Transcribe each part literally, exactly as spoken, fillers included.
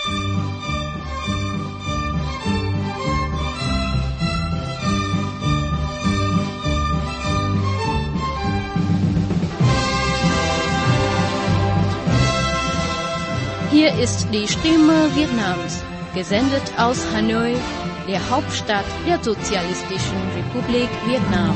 Hier ist die Stimme Vietnams, gesendet aus Hanoi, der Hauptstadt der Sozialistischen Republik Vietnam.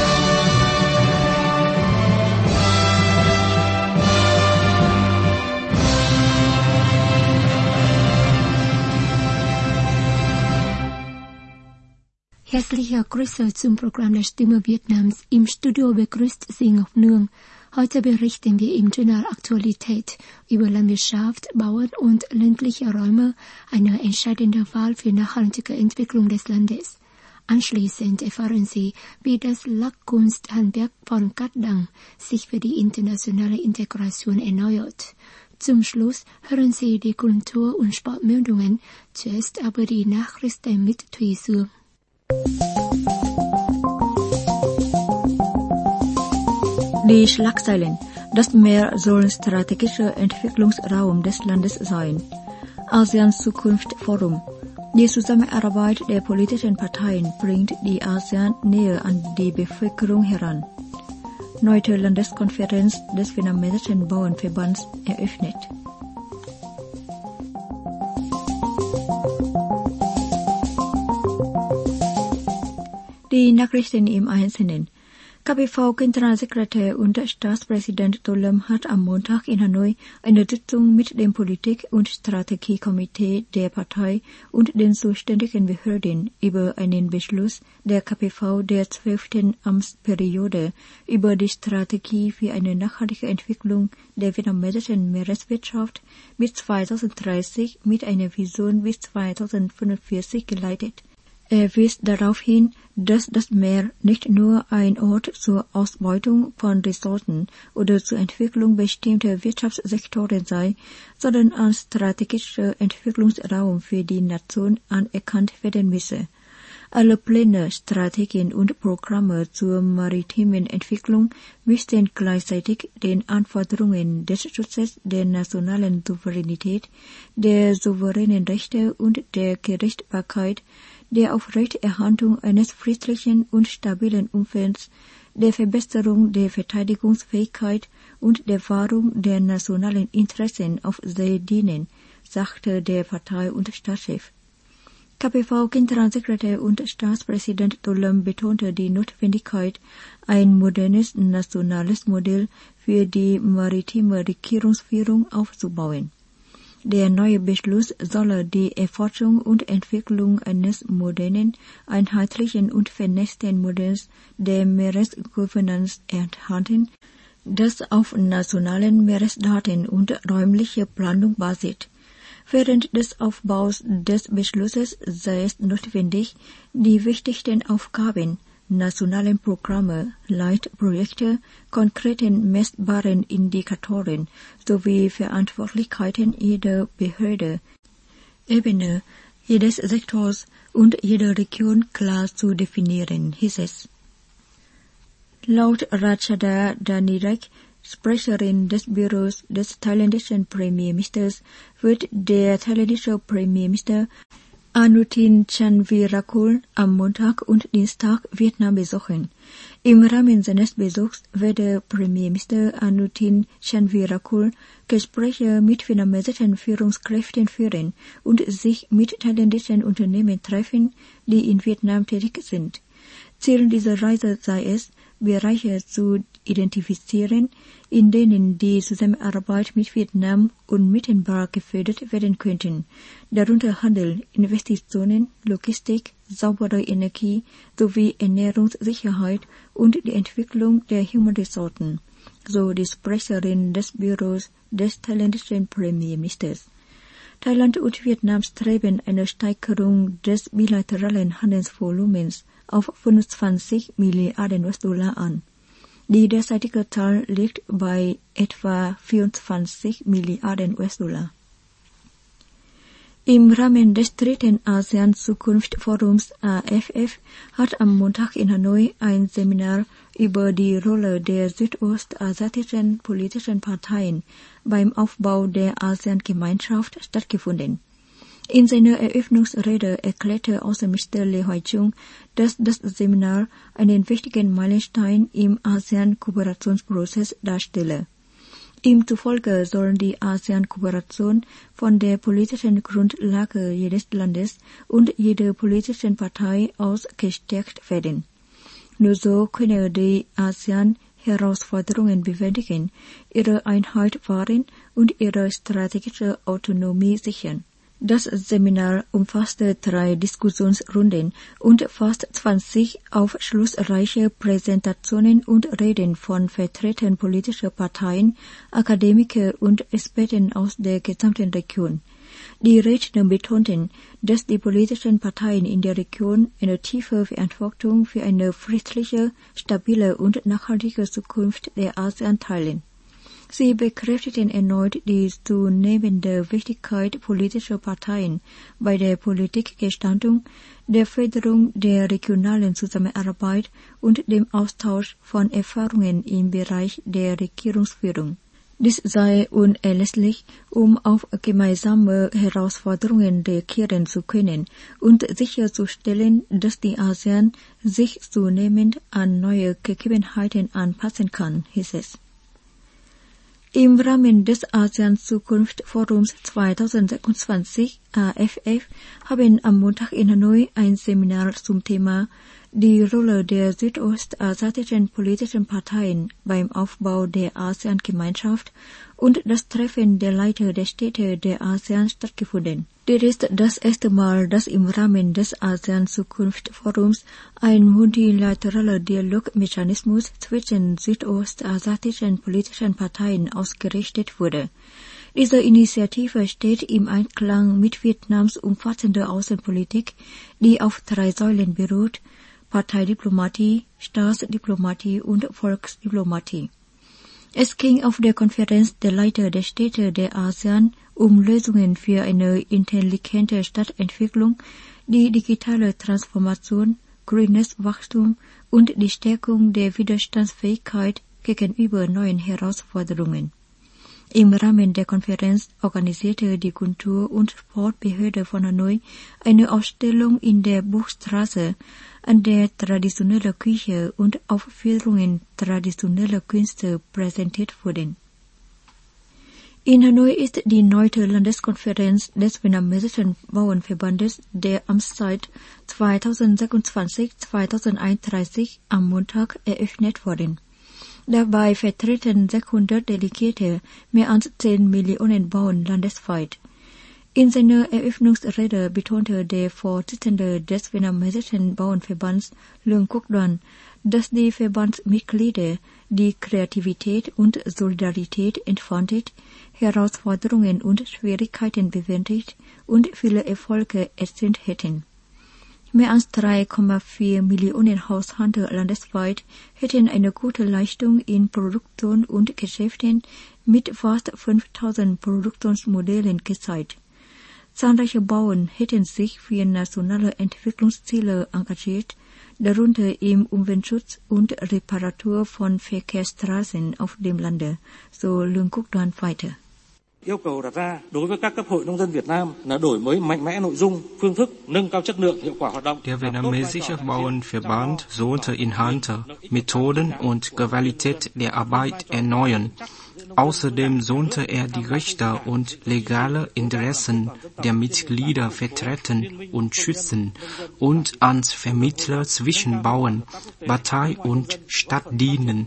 Herzliche Grüße zum Programm der Stimme Vietnams. Im Studio begrüßt Sie Ngọc Nương. Heute berichten wir im Journal Aktualität über Landwirtschaft, Bauern und ländliche Räume, eine entscheidende Wahl für nachhaltige Entwicklung des Landes. Anschließend erfahren Sie, wie das Lackkunsthandwerk von Cat Dang sich für die internationale Integration erneuert. Zum Schluss hören Sie die Kultur- und Sportmeldungen, zuerst aber die Nachrichten mit Thùy Sương. Die Schlagzeilen. Das Meer soll strategischer Entwicklungsraum des Landes sein. ASEAN-Zukunft-Forum. Die Zusammenarbeit der politischen Parteien bringt die ASEAN näher an die Bevölkerung heran. Neunte Landeskonferenz des Vietnamesischen Bauernverbands eröffnet. Die Nachrichten im Einzelnen. K P V-Generalsekretär und Staatspräsident To Lâm hat am Montag in Hanoi eine Sitzung mit dem Politik- und Strategiekomitee der Partei und den zuständigen Behörden über einen Beschluss der K P V der zwölften Amtsperiode über die Strategie für eine nachhaltige Entwicklung der vietnamesischen Meereswirtschaft bis zweitausenddreißig mit einer Vision bis zweitausendfünfundvierzig geleitet. Er wies darauf hin, dass das Meer nicht nur ein Ort zur Ausbeutung von Ressourcen oder zur Entwicklung bestimmter Wirtschaftssektoren sei, sondern als strategischer Entwicklungsraum für die Nation anerkannt werden müsse. Alle Pläne, Strategien und Programme zur maritimen Entwicklung müssten gleichzeitig den Anforderungen des Schutzes der nationalen Souveränität, der souveränen Rechte und der Gerichtsbarkeit, der Aufrechterhaltung eines friedlichen und stabilen Umfelds, der Verbesserung der Verteidigungsfähigkeit und der Wahrung der nationalen Interessen auf See dienen, sagte der Partei- und Staatschef. K P V-Generalsekretär und Staatspräsident To Lâm betonte die Notwendigkeit, ein modernes nationales Modell für die maritime Regierungsführung aufzubauen. Der neue Beschluss solle die Erforschung und Entwicklung eines modernen, einheitlichen und vernetzten Modells der Meeresgovernance enthalten, das auf nationalen Meeresdaten und räumlicher Planung basiert. Während des Aufbaus des Beschlusses sei es notwendig, die wichtigsten Aufgaben, nationalen Programme, Leitprojekte, konkreten messbaren Indikatoren sowie Verantwortlichkeiten jeder Behörde, Ebene, jedes Sektors und jeder Region klar zu definieren, hieß es. Laut Ratchada Danirak, Sprecherin des Büros des thailändischen Premierministers, wird der thailändische Premierminister Anutin Chanvirakul am Montag und Dienstag Vietnam besuchen. Im Rahmen seines Besuchs werde Premierminister Anutin Chanvirakul Gespräche mit vietnamesischen Führungskräften führen und sich mit thailändischen Unternehmen treffen, die in Vietnam tätig sind. Ziel dieser Reise sei es, Bereiche zu identifizieren, in denen die Zusammenarbeit mit Vietnam unmittelbar gefördert werden könnten, darunter Handel, Investitionen, Logistik, saubere Energie sowie Ernährungssicherheit und die Entwicklung der Humanressourcen, so die Sprecherin des Büros des thailändischen Premierministers. Thailand und Vietnam streben eine Steigerung des bilateralen Handelsvolumens auf fünfundzwanzig Milliarden U S-Dollar an. Die derzeitige Zahl liegt bei etwa vierundzwanzig Milliarden U S-Dollar. Im Rahmen des dritten ASEAN-Zukunft-Forums A F F hat am Montag in Hanoi ein Seminar über die Rolle der südostasiatischen politischen Parteien beim Aufbau der ASEAN-Gemeinschaft stattgefunden. In seiner Eröffnungsrede erklärte Außenminister Lee Hoai-chung, dass das Seminar einen wichtigen Meilenstein im ASEAN-Kooperationsprozess darstelle. Ihm zufolge sollen die ASEAN-Kooperation von der politischen Grundlage jedes Landes und jeder politischen Partei aus gestärkt werden. Nur so könne die ASEAN Herausforderungen bewältigen, ihre Einheit wahren und ihre strategische Autonomie sichern. Das Seminar umfasste drei Diskussionsrunden und fast zwanzig aufschlussreiche Präsentationen und Reden von Vertretern politischer Parteien, Akademiker und Experten aus der gesamten Region. Die Redner betonten, dass die politischen Parteien in der Region eine tiefe Verantwortung für eine friedliche, stabile und nachhaltige Zukunft der ASEAN teilen. Sie bekräftigten erneut die zunehmende Wichtigkeit politischer Parteien bei der Politikgestaltung, der Förderung der regionalen Zusammenarbeit und dem Austausch von Erfahrungen im Bereich der Regierungsführung. Dies sei unerlässlich, um auf gemeinsame Herausforderungen reagieren zu können und sicherzustellen, dass die ASEAN sich zunehmend an neue Gegebenheiten anpassen kann, hieß es. Im Rahmen des ASEAN-Zukunft-Forums zweitausendsechsundzwanzig A F F haben am Montag in Hanoi ein Seminar zum Thema die Rolle der südostasiatischen politischen Parteien beim Aufbau der ASEAN-Gemeinschaft und das Treffen der Leiter der Städte der ASEAN stattgefunden. Dies ist das erste Mal, dass im Rahmen des ASEAN-Zukunft-Forums ein multilateraler Dialogmechanismus zwischen südostasiatischen politischen Parteien ausgerichtet wurde. Diese Initiative steht im Einklang mit Vietnams umfassender Außenpolitik, die auf drei Säulen beruht: Parteidiplomatie, Staatsdiplomatie und Volksdiplomatie. Es ging auf der Konferenz der Leiter der Städte der ASEAN um Lösungen für eine intelligente Stadtentwicklung, die digitale Transformation, grünes Wachstum und die Stärkung der Widerstandsfähigkeit gegenüber neuen Herausforderungen. Im Rahmen der Konferenz organisierte die Kultur- und Sportbehörde von Hanoi eine Ausstellung in der Buchstraße, an der traditionelle Küche und Aufführungen traditioneller Künste präsentiert wurden. In Hanoi ist die neunte Landeskonferenz des Vietnamesischen Bauernverbandes der Amtszeit zweitausendsechsundzwanzig bis zweitausendeinunddreißig am Montag eröffnet worden. Dabei vertreten sechshundert Delegierte mehr als zehn Millionen Bauern landesweit. In seiner Eröffnungsrede betonte der Vorsitzende des Vietnamesischen Bauernverbands, Luong Quoc Doan, dass die Verbandsmitglieder die Kreativität und Solidarität entfaltet, Herausforderungen und Schwierigkeiten bewältigt und viele Erfolge erzielt hätten. Mehr als drei Komma vier Millionen Haushalte landesweit hätten eine gute Leistung in Produktion und Geschäften mit fast fünftausend Produktionsmodellen gezeigt. Zahlreiche Bauern hätten sich für nationale Entwicklungsziele engagiert, darunter im Umweltschutz und Reparatur von Verkehrsstraßen auf dem Lande, so Luong Quoc Doan weiter. Yêu cầu đặt ra đối với các cấp hội nông dân Việt Nam là đổi mới mạnh mẽ nội dung, phương thức, nâng cao chất lượng, hiệu quả hoạt động. Der Vietnamesische Bauernverband sollte Inhalte, Methoden und Qualität der Arbeit erneuern. Außerdem sollte er die Rechte und legale Interessen der Mitglieder vertreten und schützen und als Vermittler zwischen Bauern, Partei und Stadt dienen.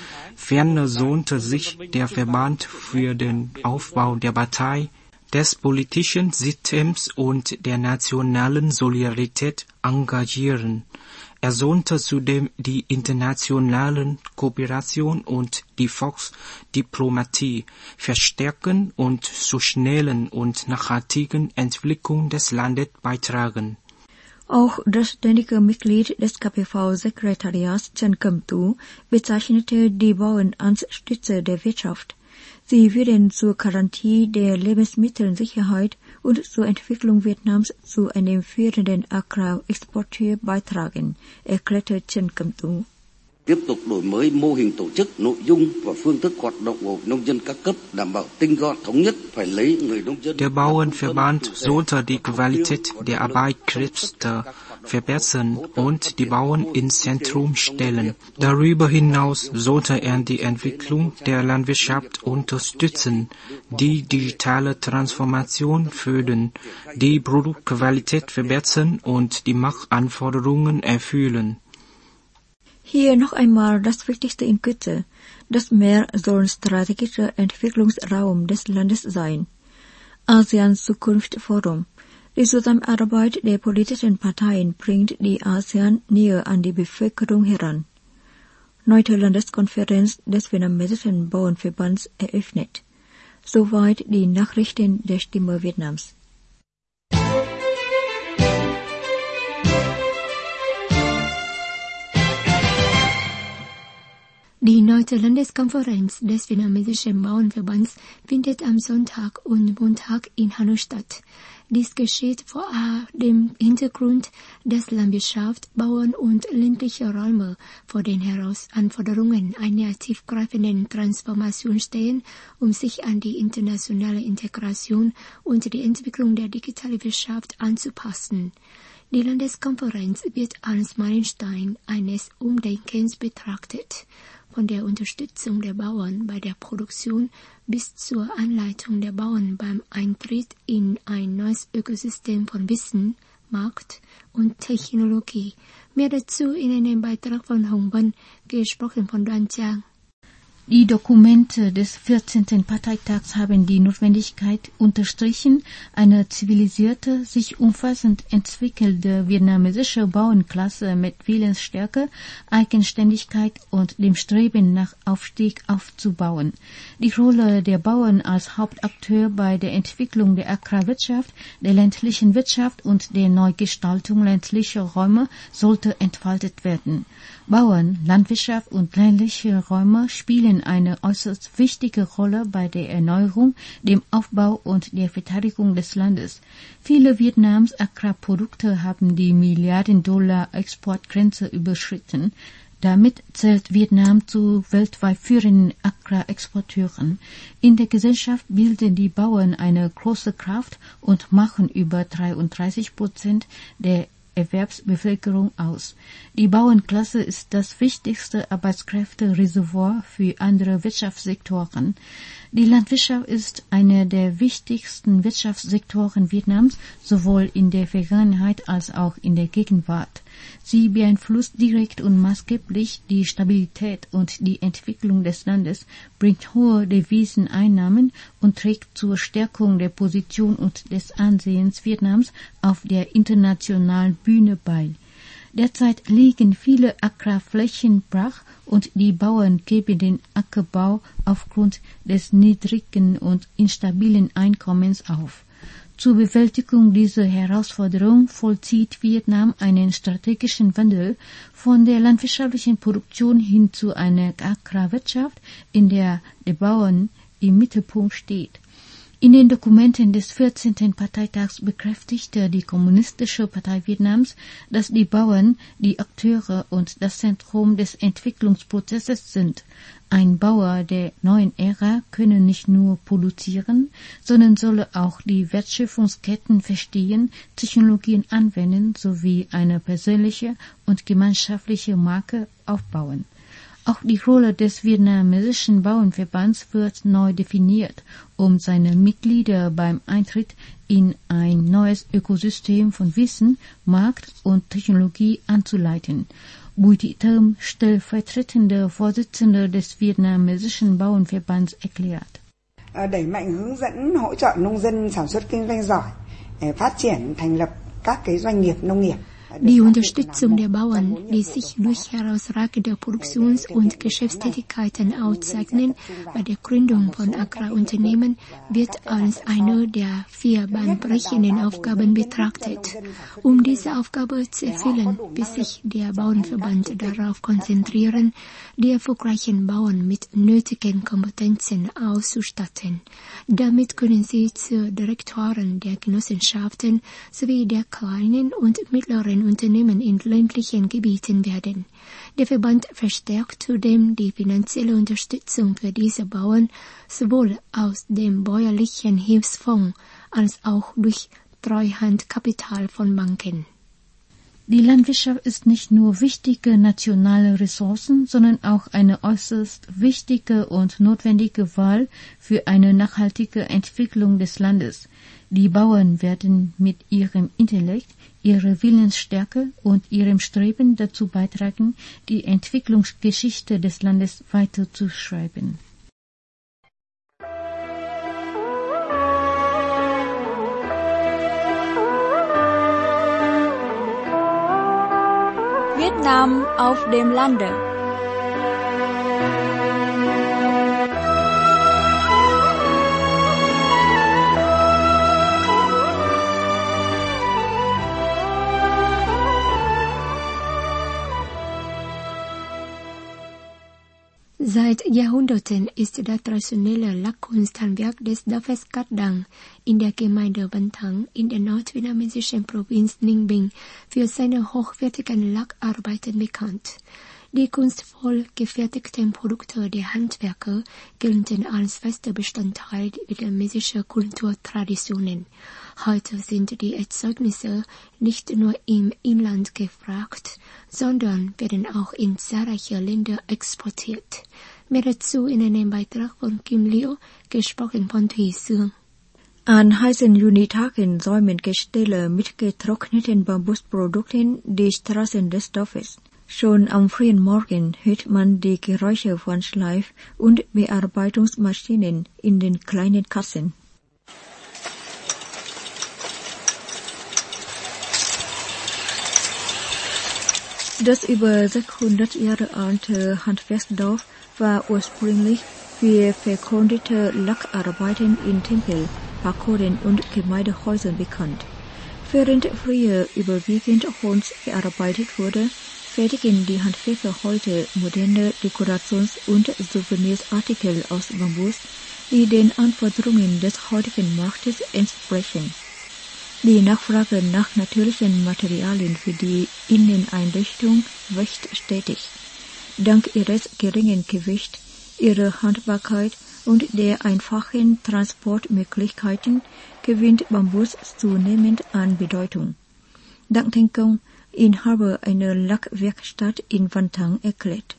Ferner sollte sich der Verband für den Aufbau der Partei, des politischen Systems und der nationalen Solidarität engagieren. Er sollte zudem die internationale Kooperation und die Volksdiplomatie verstärken und zur schnellen und nachhaltigen Entwicklung des Landes beitragen. Auch das ständige Mitglied des K P V-Sekretariats Chen Kem-tu bezeichnete die Bauern als Stütze der Wirtschaft. Sie würden zur Garantie der Lebensmittelsicherheit und zur Entwicklung Vietnams zu einem führenden Agrarexporteur beitragen, erklärte Chen Kem-tu. tiếp tục đổi mới mô hình tổ chức, nội dung và phương thức hoạt động của nông dân các cấp, đảm bảo tinh gọn thống nhất, phải lấy người nông dân. Der Bauernverband sollte die Qualität der Arbeit kräftiger verbessern und die Bauern ins Zentrum stellen. Darüber hinaus sollte er die Entwicklung der Landwirtschaft unterstützen, die digitale Transformation fördern, die Produktqualität verbessern und die Marktanforderungen erfüllen. Hier noch einmal das Wichtigste in Kürze. Das Meer soll strategischer Entwicklungsraum des Landes sein. ASEAN-Zukunft-Forum. Die Zusammenarbeit der politischen Parteien bringt die ASEAN näher an die Bevölkerung heran. Neunte Landeskonferenz des Vietnamesischen Bauernverbands eröffnet. Soweit die Nachrichten der Stimme Vietnams. Die neunte Landeskonferenz des Vietnamesischen Bauernverbands findet am Sonntag und Montag in Hanoi statt. Dies geschieht vor dem Hintergrund, dass Landwirtschaft, Bauern und ländliche Räume vor den Herausforderungen einer tiefgreifenden Transformation stehen, um sich an die internationale Integration und die Entwicklung der digitalen Wirtschaft anzupassen. Die Landeskonferenz wird als Meilenstein eines Umdenkens betrachtet, von der Unterstützung der Bauern bei der Produktion bis zur Anleitung der Bauern beim Eintritt in ein neues Ökosystem von Wissen, Markt und Technologie. Mehr dazu in einem Beitrag von Hong Ben, gesprochen von Duan Chang. Die Dokumente des vierzehnten Parteitags haben die Notwendigkeit unterstrichen, eine zivilisierte, sich umfassend entwickelte vietnamesische Bauernklasse mit Willensstärke, Eigenständigkeit und dem Streben nach Aufstieg aufzubauen. Die Rolle der Bauern als Hauptakteur bei der Entwicklung der Agrarwirtschaft, der ländlichen Wirtschaft und der Neugestaltung ländlicher Räume sollte entfaltet werden. Bauern, Landwirtschaft und ländliche Räume spielen eine äußerst wichtige Rolle bei der Erneuerung, dem Aufbau und der Verteidigung des Landes. Viele Vietnams Agrarprodukte haben die Milliarden-Dollar-Exportgrenze überschritten. Damit zählt Vietnam zu weltweit führenden Agrarexporteuren. In der Gesellschaft bilden die Bauern eine große Kraft und machen über dreiunddreißig Prozent der Erwerbsbevölkerung aus. Die Bauernklasse ist das wichtigste Arbeitskräftereservoir für andere Wirtschaftssektoren. Die Landwirtschaft ist einer der wichtigsten Wirtschaftssektoren Vietnams, sowohl in der Vergangenheit als auch in der Gegenwart. Sie beeinflusst direkt und maßgeblich die Stabilität und die Entwicklung des Landes, bringt hohe Deviseneinnahmen und trägt zur Stärkung der Position und des Ansehens Vietnams auf der internationalen Bühne bei. Derzeit liegen viele Agrarflächen brach und die Bauern geben den Ackerbau aufgrund des niedrigen und instabilen Einkommens auf. Zur Bewältigung dieser Herausforderung vollzieht Vietnam einen strategischen Wandel von der landwirtschaftlichen Produktion hin zu einer Agrarwirtschaft, in der der Bauern im Mittelpunkt steht. In den Dokumenten des vierzehnten Parteitags bekräftigte die Kommunistische Partei Vietnams, dass die Bauern die Akteure und das Zentrum des Entwicklungsprozesses sind. Ein Bauer der neuen Ära könne nicht nur produzieren, sondern solle auch die Wertschöpfungsketten verstehen, Technologien anwenden sowie eine persönliche und gemeinschaftliche Marke aufbauen. Auch die Rolle des vietnamesischen Bauernverbands wird neu definiert, um seine Mitglieder beim Eintritt in ein neues Ökosystem von Wissen, Markt und Technologie anzuleiten. Bùi Thị Thơm, stellvertretende Vorsitzende des vietnamesischen Bauernverbands, erklärt. Đẩy mạnh hướng dẫn hỗ trợ nông dân sản xuất kinh doanh giỏi, phát triển thành lập các cái doanh nghiệp nông nghiệp. Die Unterstützung der Bauern, die sich durch herausragende Produktions- und Geschäftstätigkeiten auszeichnen, bei der Gründung von Agrarunternehmen wird als eine der vier bahnbrechenden Aufgaben betrachtet. Um diese Aufgabe zu erfüllen, will sich der Bauernverband darauf konzentrieren, die erfolgreichen Bauern mit nötigen Kompetenzen auszustatten. Damit können sie zu Direktoren der Genossenschaften sowie der kleinen und mittleren von Unternehmen in ländlichen Gebieten werden. Der Verband verstärkt zudem die finanzielle Unterstützung für diese Bauern sowohl aus dem bäuerlichen Hilfsfonds als auch durch Treuhandkapital von Banken. Die Landwirtschaft ist nicht nur wichtige nationale Ressourcen, sondern auch eine äußerst wichtige und notwendige Wahl für eine nachhaltige Entwicklung des Landes. Die Bauern werden mit ihrem Intellekt, ihrer Willensstärke und ihrem Streben dazu beitragen, die Entwicklungsgeschichte des Landes weiterzuschreiben. Vietnam auf dem Lande. Seit Jahrhunderten ist das traditionelle Lackkunsthandwerk des Dorfes Cat Dang in der Gemeinde Van Thang in der nordvietnamesischen Provinz Ninh Bình für seine hochwertigen Lackarbeiten bekannt. Die kunstvoll gefertigten Produkte der Handwerker gelten als fester Bestandteil vietnamesischer Kulturtraditionen. Heute sind die Erzeugnisse nicht nur im Inland gefragt, sondern werden auch in zahlreiche Länder exportiert. Mehr dazu in einem Beitrag von Kim Liu, gesprochen von Thủy Sương. An heißen Junitagen säumen Gestelle mit getrockneten Bambusprodukten die Straßen des Dorfes. Schon am frühen Morgen hört man die Geräusche von Schleif- und Bearbeitungsmaschinen in den kleinen Kassen. Das über sechshundert Jahre alte Handwerksdorf war ursprünglich für vergrößerte Lackarbeiten in Tempel, Pagoden und Gemeindehäusern bekannt. Während früher überwiegend Holz verarbeitet wurde, fertigen die Handwerker heute moderne Dekorations- und Souvenirsartikel aus Bambus, die den Anforderungen des heutigen Marktes entsprechen. Die Nachfrage nach natürlichen Materialien für die Inneneinrichtung wächst stetig. Dank ihres geringen Gewichts, ihrer Handbarkeit und der einfachen Transportmöglichkeiten gewinnt Bambus zunehmend an Bedeutung. Dank Thanh Công, Inhaber einer Lackwerkstatt in Van Thang, erklärt.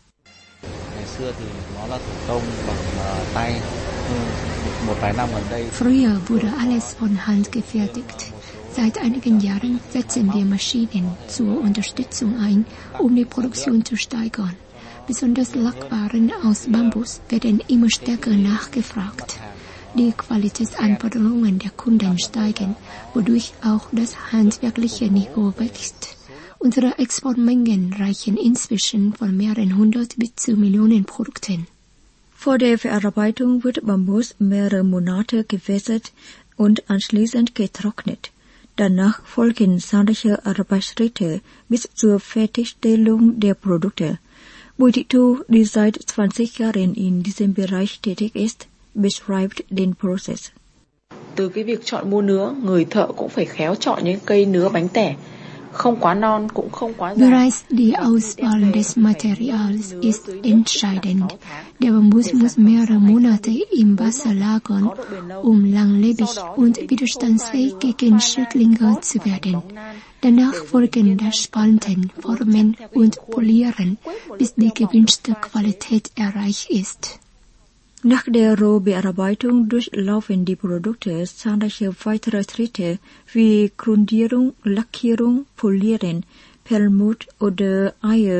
Früher wurde alles von Hand gefertigt. Seit einigen Jahren setzen wir Maschinen zur Unterstützung ein, um die Produktion zu steigern. Besonders Lackwaren aus Bambus werden immer stärker nachgefragt. Die Qualitätsanforderungen der Kunden steigen, wodurch auch das handwerkliche Niveau wächst. Unsere Exportmengen reichen inzwischen von mehreren hundert bis zu Millionen Produkten. Vor der Verarbeitung wird Bambus mehrere Monate gewässert und anschließend getrocknet. Danach folgen zahlreiche Arbeitsschritte bis zur Fertigstellung der Produkte. Bùi Thị Thu, die seit zwanzig Jahren in diesem Bereich tätig ist, beschreibt den Prozess. Từ cái việc chọn mua nứa, người thợ cũng phải khéo chọn những cây nứa bánh tẻ. Không quá non, cũng không quá dài. Bereits die Auswahl des Materials ist entscheidend. Der Bambus muss mehrere Monate im Wasser lagern, um langlebig und widerstandsfähig gegen Schädlinge zu werden. Danach folgen das Spalten, Formen und Polieren, bis die gewünschte Qualität erreicht ist. Nach der Rohbearbeitung durchlaufen die Produkte zahlreiche weitere Schritte wie Grundierung, Lackierung, Polieren, Perlmutt oder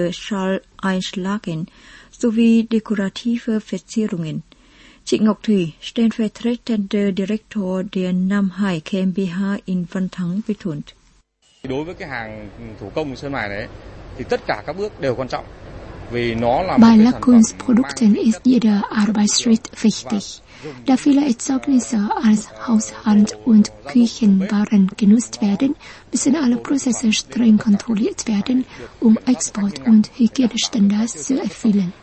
Eierschall-Einschlagen sowie dekorative Verzierungen. Chị Ngọc Thủy, stellvertretender Direktor der Nam Hai GmbH in Van Thang, betont. Đối với cái hàng thủ công sơn mài này thì tất cả các bước đều quan trọng. Bei Lackkunstprodukten ist jeder Arbeitsschritt wichtig. Da viele Erzeugnisse als Haushalt- und Küchenwaren genutzt werden, müssen alle Prozesse streng kontrolliert werden, um Export- und Hygienestandards zu erfüllen.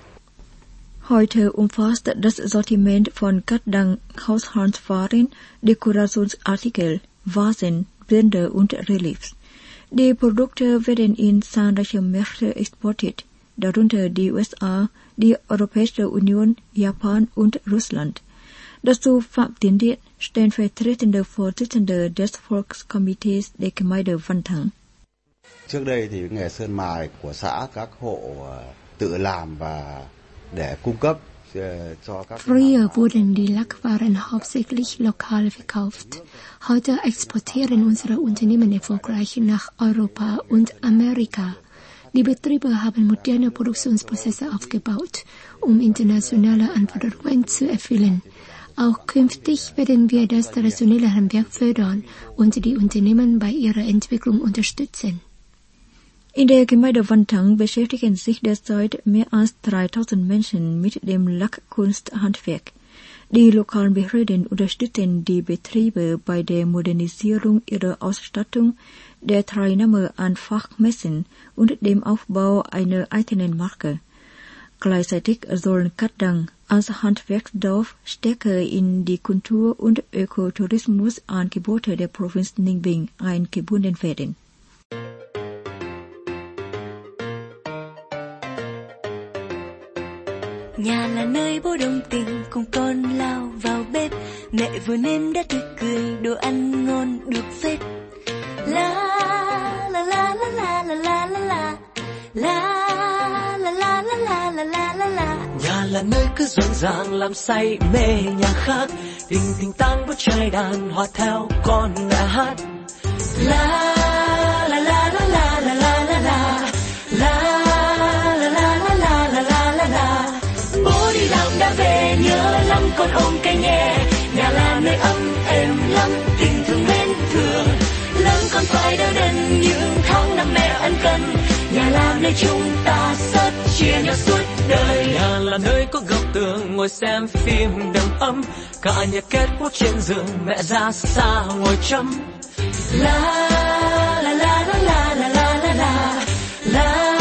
Heute umfasst das Sortiment von Cat Dang Haushaltswaren, Dekorationsartikel, Vasen, Bilder und Reliefs. Die Produkte werden in zahlreiche Märkte exportiert, darunter die U S A, die Europäische Union, Japan und Russland. Dazu Phạm Tiến Điện, stellvertretender Vorsitzender des Volkskomitees der Gemeinde Văn Thắng. Trước đây thì nghề sơn mài của xã các hộ tự làm và để cung cấp cho các. Früher wurden die Lackwaren hauptsächlich lokal verkauft. Heute exportieren unsere Unternehmen erfolgreich nach Europa und Amerika. Die Betriebe haben moderne Produktionsprozesse aufgebaut, um internationale Anforderungen zu erfüllen. Auch künftig werden wir das traditionelle Handwerk fördern und die Unternehmen bei ihrer Entwicklung unterstützen. In der Gemeinde Văn Thắng beschäftigen sich derzeit mehr als dreitausend Menschen mit dem Lackkunsthandwerk. Die lokalen Behörden unterstützen die Betriebe bei der Modernisierung ihrer Ausstattung, der Teilnahme an Fachmessen und dem Aufbau einer eigenen Marke. Gleichzeitig sollen Katdang als Handwerksdorf stärker in die Kultur- und Ökotourismusangebote der Provinz Ninh Bình eingebunden werden. Nhà là nơi bố đồng tình cùng con lao vào bếp, mẹ vừa nêm đã tươi cười, đồ ăn ngon được phết. La la la la la la la la la la la la la la la la la la. Nhà là nơi cứ rộn ràng làm say mê nhà khác, tình tình tang bút trai đàn hòa theo con mẹ hát. La la la la la la la la la la. Bố đi làm đã về nhớ lắm con ôm cây nhẹ, nhà là nơi ấm êm lắm tình thương mến thương. Lớn con phải đỡ đần những tháng năm mẹ ân cần, nhà là nơi chúng ta rất chia nhau suốt đời. Nhà là nơi có góc tường ngồi xem phim đầm ấm, cả nhà kết quốc trên giường mẹ ra xa ngồi chăm. La la la la la la la la la la.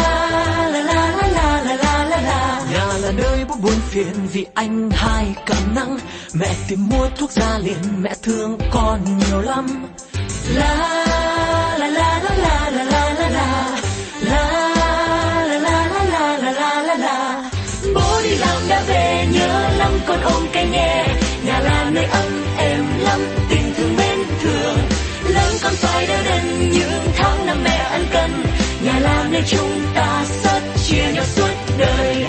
Nơi bố buồn phiền vì anh hai cảm nắng, mẹ tìm mua thuốc ra liền, mẹ thương con nhiều lắm. La la la la la la la la la la la la la la la la. Bố đi làm đã về nhớ lắm con ôm cây nhẹ, nhà là nơi ấm êm lắm tình thương mến thương. Lớn con phải đỡ đần những tháng năm mẹ ân cần, nhà là nơi chúng ta rất chia nhau suốt đời.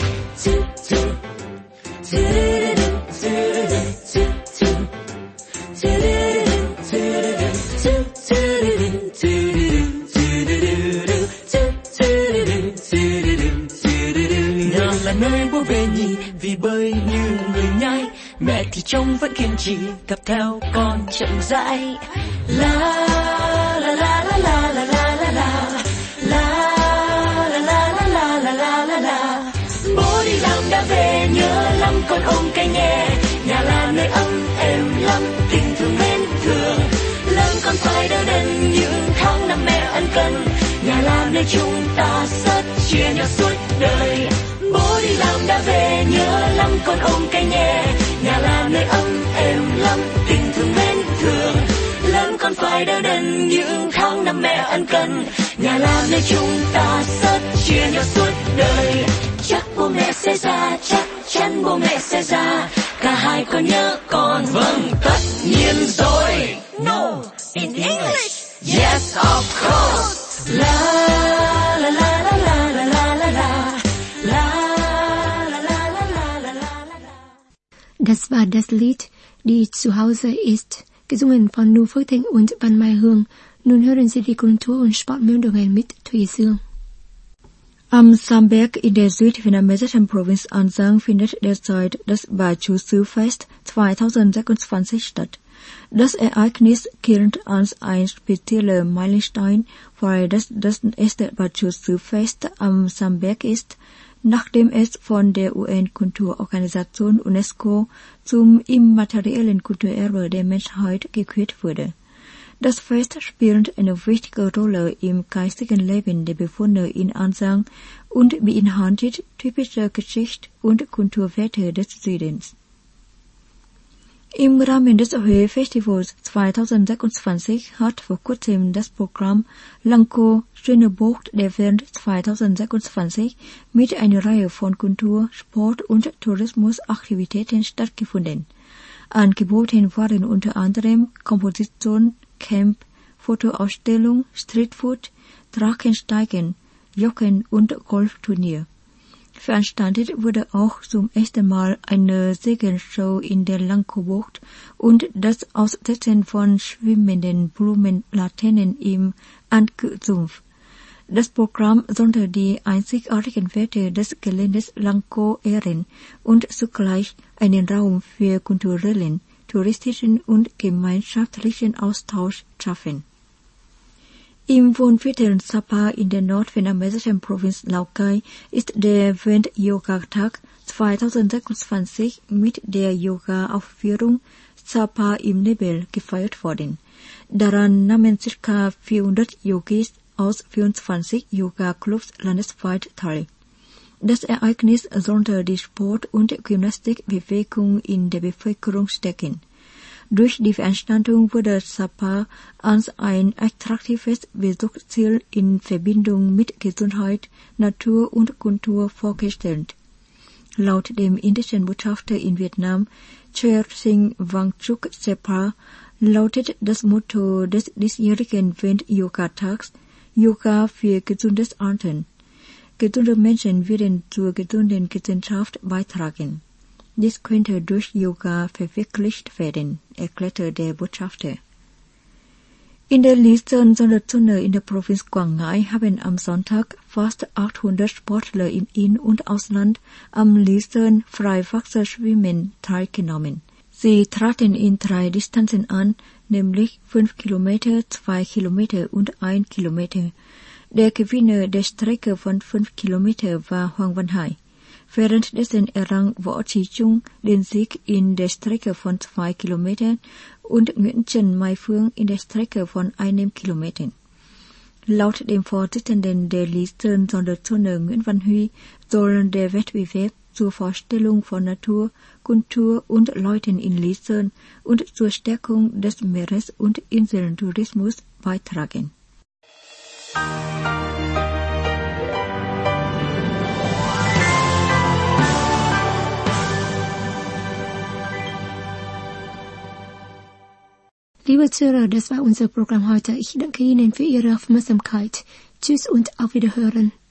Nhà là nơi bố về nhì vì bơi như người nhai, mẹ thì trông vẫn kiên trì cặp theo con chậm rãi. La la la la la la la la la la la la la la la la. Bố đi làm đã về nhớ lắm con ôm cây nhẹ, nhà là nơi ấm êm lắm tình thương mến thương. Lớn con phải đỡ đần những tháng năm mẹ ân cần, nhà là nơi chúng ta rất chia nhau suốt đời. Bố đi làm đã về nhớ lắm con ôm cây nhẹ, nhà là nơi ấm êm lắm tình thương mến thương. Lớn con phải đỡ đần những tháng năm mẹ ân cần, nhà là nơi chúng ta rất chia nhau suốt đời. Chắc bố mẹ sẽ ra, chắc chắn bố mẹ sẽ ra, cả hai có nhớ con? Vâng, tất nhiên rồi. No, in English. Yes, of course. La la la la la la la la la la la la la la la. Das war das Lied Die zu Hause ist, gesungen von Nu Phước Thịnh und Văn Mai Hương. Nun hören Sie die Kultur- und Sportmeldungen mit Thủy Dương. Am Samberg in der südvietnamesischen Provinz An Giang findet derzeit das Ba Chu Sư Fest zweitausendsechsundzwanzig statt. Das Ereignis gilt als ein spezieller Meilenstein, weil das das erste Ba Chu Sư Fest am Samberg ist, nachdem es von der U N-Kulturorganisation UNESCO zum immateriellen Kulturerbe der Menschheit gekürt wurde. Das Fest spielt eine wichtige Rolle im geistigen Leben der Bewohner in An Giang und beinhaltet typische Geschichte und Kulturwerte des Südens. Im Rahmen des Höhe Festivals zwanzig sechsundzwanzig hat vor kurzem das Programm Lankow Schöne Bucht der Welt zwanzig sechsundzwanzig mit einer Reihe von Kultur-, Sport- und Tourismusaktivitäten stattgefunden. Angeboten waren unter anderem Komposition, Camp, Fotoausstellung, Streetfood, Drachensteigen, Jochen und Golfturnier. Veranstaltet wurde auch zum ersten Mal eine Segelshow in der Lankow-Bucht und das Aussetzen von schwimmenden Blumenlaternen im Anke-Sumpf. Das Programm sollte die einzigartigen Werte des Geländes Lankow ehren und zugleich einen Raum für kulturellen, touristischen und gemeinschaftlichen Austausch schaffen. Im Wohnviertel Sapa in der nordvietnamesischen Provinz Lào Cai ist der Welt-Yoga-Tag zwanzig sechsundzwanzig mit der Yoga-Aufführung Sapa im Nebel gefeiert worden. Daran nahmen ca. vierhundert Yogis aus vierundzwanzig Yoga-Clubs landesweit teil. Das Ereignis sollte die Sport- und Gymnastikbewegung in der Bevölkerung stärken. Durch die Veranstaltung wurde Sapa als ein attraktives Besuchsziel in Verbindung mit Gesundheit, Natur und Kultur vorgestellt. Laut dem indischen Botschafter in Vietnam, Chair Singh Wangchuk Sepa, lautet das Motto des diesjährigen Welt-Yoga-Tags Yoga für gesundes Altern. Gesunde Menschen werden zur gesunden Gesellschaft beitragen. Dies könnte durch Yoga verwirklicht werden, erklärte der Botschafter. In der Luzern-Sonderzone in der Provinz Quảng Ngãi haben am Sonntag fast achthundert Sportler im In- und Ausland am Luzern-Freiwasserschwimmen teilgenommen. Sie traten in drei Distanzen an, nämlich fünf Kilometer, zwei Kilometer und ein Kilometer. Der Gewinner der Strecke von fünf Kilometer war Hoàng Văn Hải. Währenddessen errang Võ Trí Trung den Sieg in der Strecke von zwei Kilometern und Nguyễn Trần Mai Phương in der Strecke von einem Kilometer. Laut dem Vorsitzenden der Luzern-Sonderzone Nguyễn Văn Huy soll der Wettbewerb zur Vorstellung von Natur, Kultur und Leuten in Luzern und zur Stärkung des Meeres- und Inseltourismus beitragen. Liebe Zuhörer, das war unser Programm heute. Ich danke Ihnen für Ihre Aufmerksamkeit. Tschüss und auf Wiederhören.